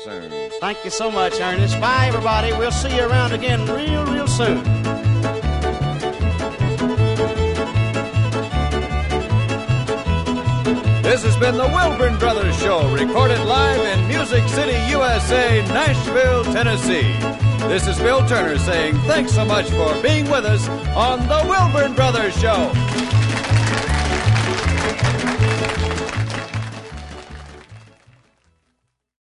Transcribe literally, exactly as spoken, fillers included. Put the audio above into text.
soon. Thank you so much, Ernest. Bye, everybody. We'll see you around again real, real soon. This has been the Wilburn Brothers Show, recorded live in Music City, U S A, Nashville, Tennessee. This is Bill Turner saying thanks so much for being with us on the Wilburn Brothers Show.